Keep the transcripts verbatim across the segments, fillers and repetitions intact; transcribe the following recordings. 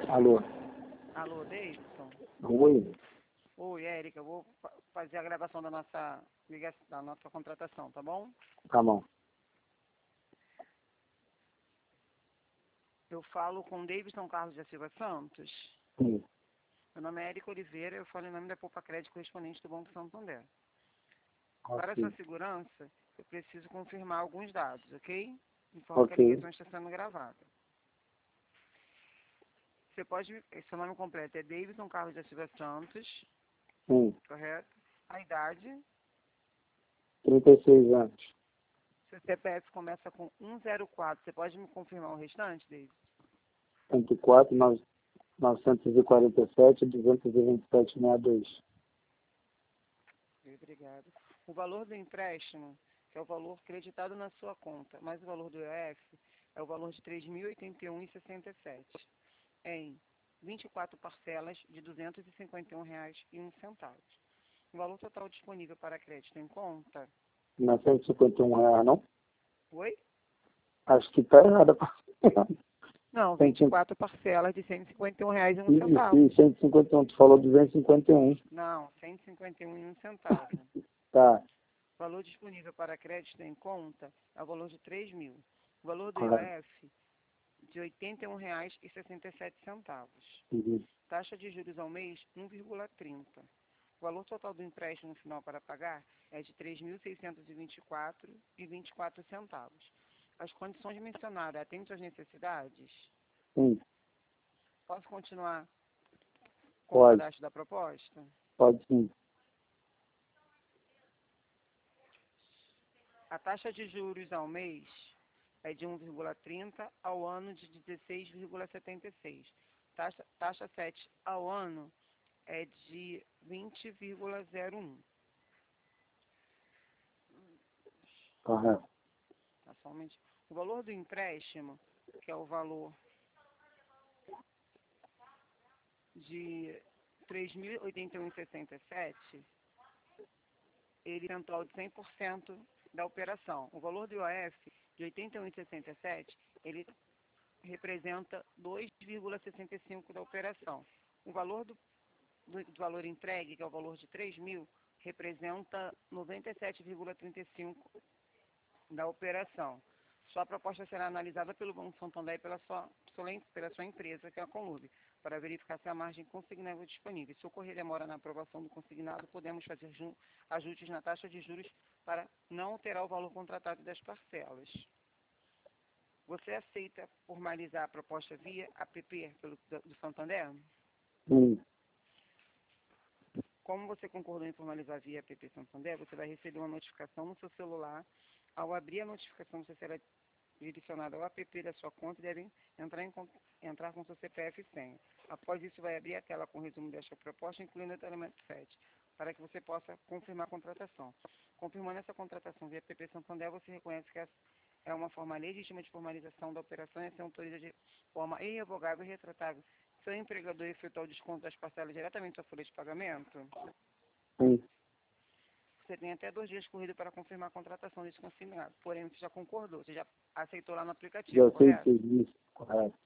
Alô? Alô, Davidson? Oi? Oi, Érica, eu vou fa- fazer a gravação da nossa ligação, da nossa contratação, tá bom? Tá bom. Eu falo com Davidson Carlos da Silva Santos. Sim. Meu nome é Érica Oliveira, eu falo em nome da Poupa Crédito correspondente do Banco Santander. Para a Ok. sua segurança, eu preciso confirmar alguns dados, ok? Informo que a Ok. ligação está sendo gravada. Você pode, me- seu nome completo é Davidson Carlos da Silva Santos, Sim. correto? A idade, trinta e seis anos. seu C P F começa com um zero quatro, você pode me confirmar o restante, David? trinta e quatro, novecentos e quarenta e sete, duzentos e vinte e sete, sessenta e dois. Obrigado. O valor do empréstimo, que é o valor creditado na sua conta, mais o valor do E F, é o valor de três mil e oitenta e um reais e sessenta e sete, em vinte e quatro parcelas de duzentos e cinquenta e um reais e um centavo. O valor total disponível para crédito em conta... Não é cento e cinquenta e um reais, não? Oi? Acho que tá errado. Não, vinte e quatro parcelas de cento e cinquenta e um reais e um Sim, centavo. sim, cento e cinquenta e um. Tu falou duzentos e cinquenta e um. Não, cento e cinquenta e um reais e um centavo. Tá. O valor disponível para crédito em conta é o valor de três mil. O valor do Correto. I O F de oitenta e um reais e sessenta e sete centavos. Uhum. Taxa de juros ao mês, um vírgula trinta. O valor total do empréstimo final para pagar é de três mil seiscentos e vinte e quatro reais e vinte e quatro centavos. As condições mencionadas atendem às necessidades? Sim. Posso continuar com o Pode. cadastro da proposta? Pode sim. A taxa de juros ao mês é de um vírgula trinta ao ano de dezesseis vírgula setenta e seis. Taxa, taxa sete ao ano é de vinte vírgula zero um. Correto. Tá, somente. O valor do empréstimo, que é o valor de três mil e oitenta e um reais e sessenta e sete, ele é um total de cem por cento da operação. O valor do I O F de oitenta e um reais e sessenta e sete, ele representa dois vírgula sessenta e cinco da operação. O valor do, do, do valor entregue, que é o valor de três mil, representa noventa e sete vírgula trinta e cinco da operação. Sua proposta será analisada pelo Banco Santander e pela sua, pela sua empresa, que é a Conlube, para verificar se a margem consignável é disponível. Se ocorrer demora na aprovação do consignado, podemos fazer ajustes na taxa de juros para não alterar o valor contratado das parcelas. Você aceita formalizar a proposta via app pelo, do Santander? Sim. Como você concordou em formalizar via app Santander, você vai receber uma notificação no seu celular. Ao abrir a notificação, você será direcionado ao app da sua conta e deve entrar, em, entrar com seu C P F e senha. Após isso, vai abrir a tela com o resumo desta proposta, incluindo o detalhamento sete, para que você possa confirmar a contratação. Confirmando essa contratação via app Santander, você reconhece que é uma forma legítima de formalização da operação e se autoriza de forma irrevogável e retratável seu empregador efetuar o desconto das parcelas diretamente da folha de pagamento. Sim. Você tem até dois dias corrido para confirmar a contratação desse consignado. Porém, você já concordou, você já aceitou lá no aplicativo, Já sei correto? que isso. Correto.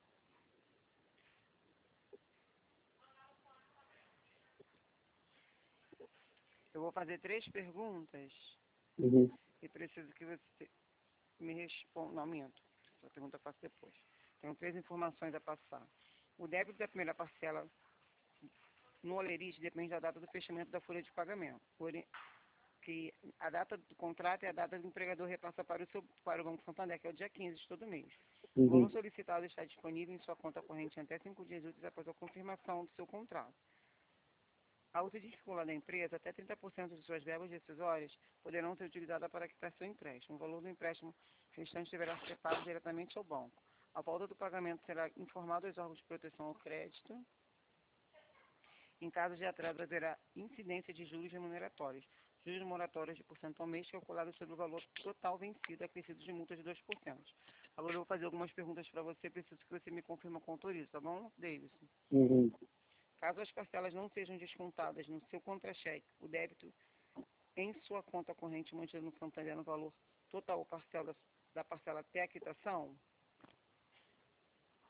Eu vou fazer três perguntas Uhum. e preciso que você me responda. Não, minto. Essa pergunta eu faço depois. Tenho três informações a passar. O débito da primeira parcela no Olerite depende da data do fechamento da folha de pagamento. Porém, que a data do contrato é a data do empregador repassa para o, seu, para o Banco Santander, que é o dia quinze de todo mês. O Uhum. valor solicitado está disponível em sua conta corrente em até cinco dias úteis após a confirmação do seu contrato. Ao uso desvincular da empresa, até trinta por cento de suas verbas decisórias poderão ser utilizadas para quitar seu empréstimo. O valor do empréstimo restante deverá ser pago diretamente ao banco. A volta do pagamento será informado aos órgãos de proteção ao crédito. Em caso de atraso, haverá incidência de juros remuneratórios. Juros moratórios de por cento ao mês calculados sobre o valor total vencido, acrescido de multas de dois por cento. Agora eu vou fazer algumas perguntas para você, preciso que você me confirme com autoriza, tá bom, Davidson? Uhum. Caso as parcelas não sejam descontadas no seu contra-cheque, o débito em sua conta corrente mantido no Santander no valor total ou parcela da parcela até a quitação,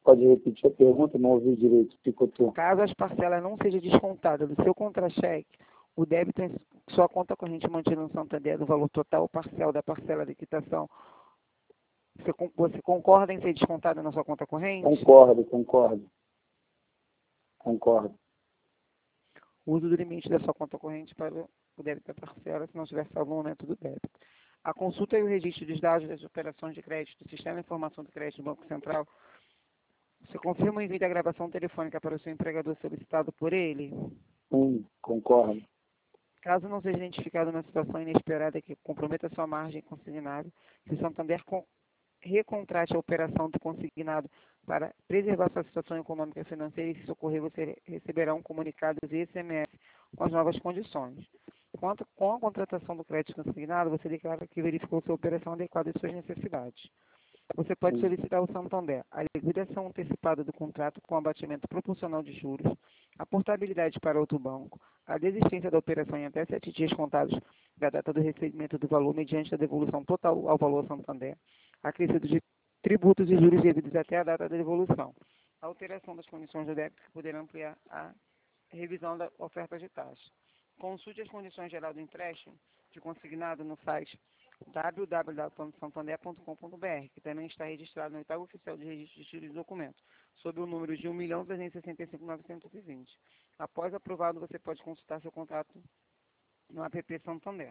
pode repetir a pergunta? Não ouvi direito, picotou. Caso as parcelas não sejam descontadas do seu contra-cheque, o débito em sua conta corrente mantido no Santander do valor total ou parcial da parcela de quitação, você, você concorda em ser descontado na sua conta corrente? Concordo, concordo. Concordo. Uso do limite da sua conta corrente para o débito da parcela, se não tiver salvo no momento do débito. A consulta e o registro dos dados das operações de crédito do Sistema de Informação de Crédito do Banco Central, você confirma o envio da gravação telefônica para o seu empregador solicitado por ele? Sim, concordo. Caso não seja identificado uma situação inesperada que comprometa sua margem consignável, se o Santander con recontrate a operação do consignado para preservar sua situação econômica e financeira, e se isso ocorrer, você receberá um comunicado via S M S com as novas condições. Quanto com a contratação do crédito consignado, você declara que verificou sua operação adequada às suas necessidades. Você pode solicitar ao Santander a liquidação antecipada do contrato com abatimento proporcional de juros, a portabilidade para outro banco, a desistência da operação em até sete dias contados da data do recebimento do valor mediante a devolução total ao valor Santander, acrescido de tributos e juros devidos até a data da devolução, a alteração das condições do débito que poderão ampliar a revisão da oferta de taxa. Consulte as condições gerais do empréstimo de consignado no site w w w ponto santander ponto com ponto b r, que também está registrado no oitavo oficial de registro de títulos e documentos, sob o número de um milhão trezentos e sessenta e cinco mil novecentos e vinte. Após aprovado, você pode consultar seu contrato no app Santander.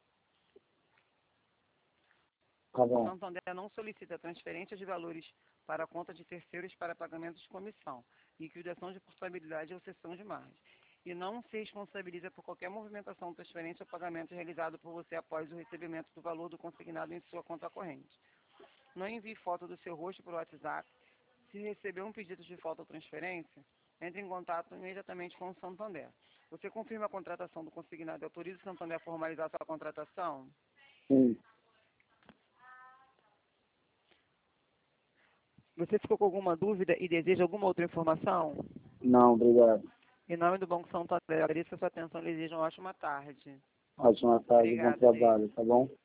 Tá bom. O Santander não solicita transferência de valores para a conta de terceiros para pagamento de comissão, liquidação de portabilidade ou cessão de margem, e não se responsabiliza por qualquer movimentação, transferência ou pagamento realizado por você após o recebimento do valor do consignado em sua conta corrente. Não envie foto do seu rosto por WhatsApp. Se receber um pedido de foto ou transferência, entre em contato imediatamente com o Santander. Você confirma a contratação do consignado e autoriza o Santander a formalizar sua contratação? Sim. Você ficou com alguma dúvida e deseja alguma outra informação? Não, obrigado. Em nome do Banco Santander, agradeço a sua atenção e desejo uma ótima tarde. Ótima tarde, bom Obrigada, trabalho, tá bom?